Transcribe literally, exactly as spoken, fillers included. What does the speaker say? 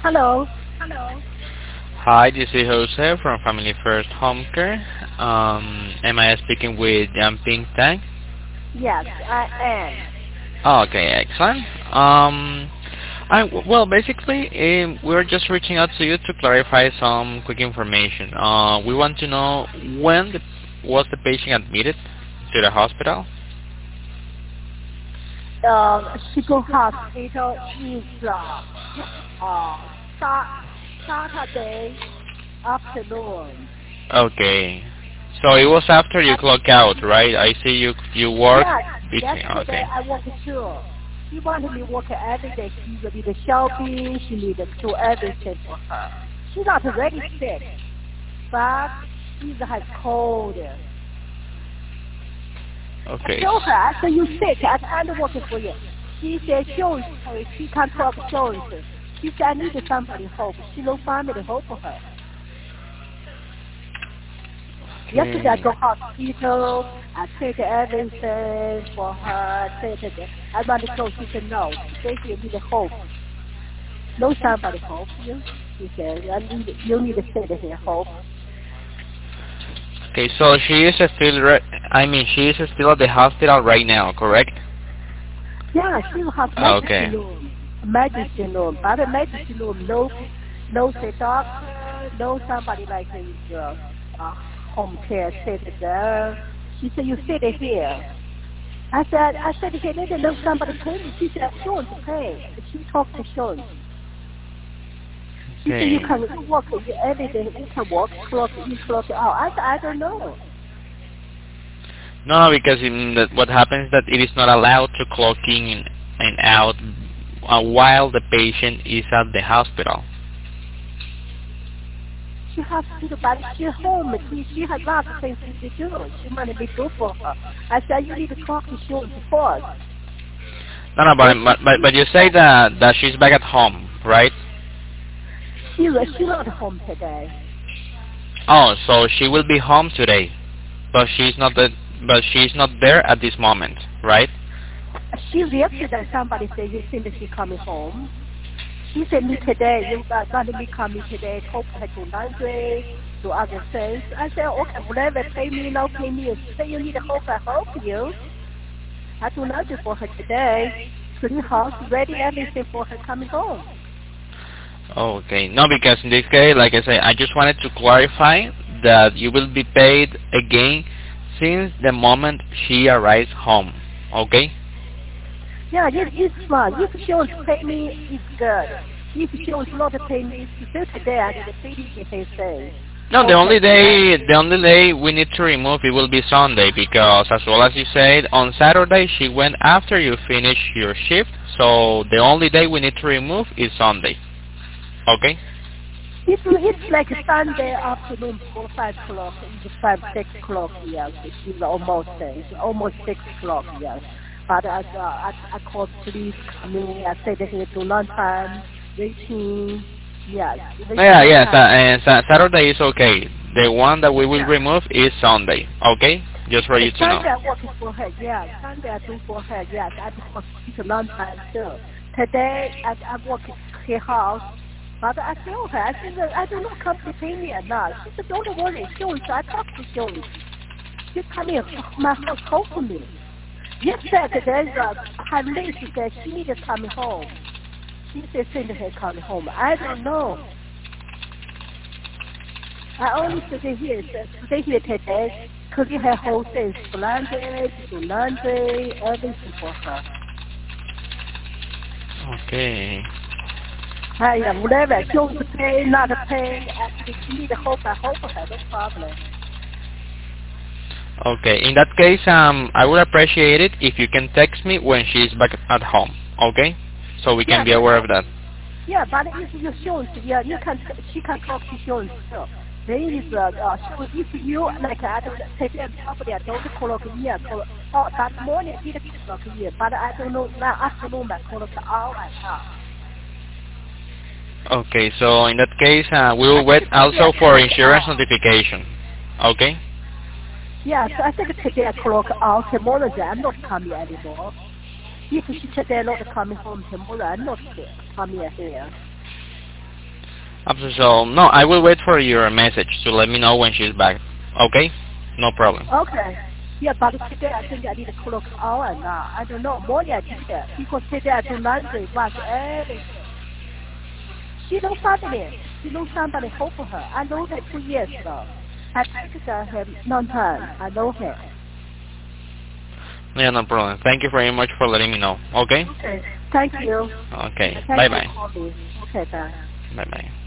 Hello. Hi, this is Jose from Family First Home Care. Um, am I speaking with Jan Ping Tang? Yes, I am. Oh, okay, excellent. Um, I, well, basically, um, we're just reaching out to you to clarify some quick information. Uh, we want to know when the, was the patient admitted to the hospital? Um, Chico Hospital is uh, uh, Sa- Saturday afternoon. Okay. So it was after you Uh, clock out, right? I see you you work yes, between. yesterday Okay. I work too. She wanted me work every day. She will need shopping. She need to do everything for her. She's not very sick, but she has cold. I Okay. told her, I said, you sick, I can't work for you. She said, Jones, uh, she can't talk Jones. She said, I need somebody help. She no family help for her. Yesterday I Okay. go hospital, I take everything for her, take it. I want to go, she said, no. She said, you need help. No somebody help you. She said, I need, you need to sit here help. Okay, so she is still, re- I mean, she is still at the hospital right now, correct? Yeah, she has Okay. medicine room, medicine room, but the medicine room, no, no say doctor, no somebody like his uh, uh, home care sit there. She said, you sit here. I said, I said, hey, they know somebody pay me. She said, Sean to pay. She talked to Sean. She said, you Okay. can you work you, every day. You can work, clock in, clock out. I said, I don't know. No, because in the, what happens is that it is not allowed to clock in and out uh, while the patient is at the hospital. She has to do, but she home. She, she has lots of things to do. She wanted me to do for her. I said, you need to talk to Sean first. No, no, but If but but but you say that that she's back at home, right? she, she's not home today. Oh, so she will be home today, but she's not the, but she's not there at this moment, right? She's yesterday, somebody said, you think that she coming home. She said me today, you got got me coming today, talk her to laundry, to other things. I said, okay, whatever, pay me, no pay me. She said, you need to help, I help you. I do laundry for her today. Clean house, ready everything for her coming home. Okay. No, because in this case, like I say, I just wanted to clarify that you will be paid again since the moment she arrives home. Okay? Yeah, it, it's fine. If she wants to pay me, it's good. If she wants not to pay me, she said today I need to pay me his thing. No, the only Okay, day the only day we need to remove it will be Sunday because as well as you said, on Saturday she went after you finish your shift, so the only day we need to remove is Sunday. Okay? It's it's like a Sunday afternoon, four five o'clock, it's five six o'clock. Yes, it's almost uh, it's almost six o'clock. Yes, but I uh, I, I called police coming. I said they here to lunch time, waiting. Yes, waiting Yeah, lunch yes, uh, time. and sa- Saturday is okay. The one that we will Yeah, remove is Sunday. Okay? Just for the you to know. Sunday I work for her. Yes, Sunday I do for her. Yes, I do for to lunch time too. Today I I work at her house. But I tell her, I said, I don't know company pay me or not. She said, don't worry, Jones. I talked to Jones. She come in my house, help me. Yesterday, there's a her lady said she needed to come home. She said, send her coming home. I don't know. I only stay here, stay here today, cooking her whole thing, laundry, do laundry, everything for her. Okay. I am whatever, Jones pay, not pay, actually she need help, I help her, no problem. Okay. In that case, um, I would appreciate it if you can text me when she's back at home. Okay? So we can Yeah, be but aware of that. yeah, but if you shows, yeah, you can she can talk to shows too. There is uh, uh shows if you like I don't take them property, I don't call here, call oh that morning I did call here, but I don't know now afternoon I call all I have. Okay. So in that case, uh, we I will wait think today also I for clock insurance out. notification. Okay? Yeah, so I think today I clock out. Tomorrow I'm not coming anymore. If she today not coming home tomorrow, I'm not coming here. Absolutely. So, no, I will wait for your message to let me know when she's back. Okay? No problem. Okay. Yeah, but today I think I need to clock out now. I don't know. Morning I did that because today I do laundry, wash everything. She knows family. She knows somebody help her. I know her two years ago. I take her long time. I know her. Yeah, no problem. Thank you very much for letting me know. Okay? Okay. Thank you. Okay. Thank Bye-bye. you. Okay, bye. Bye-bye.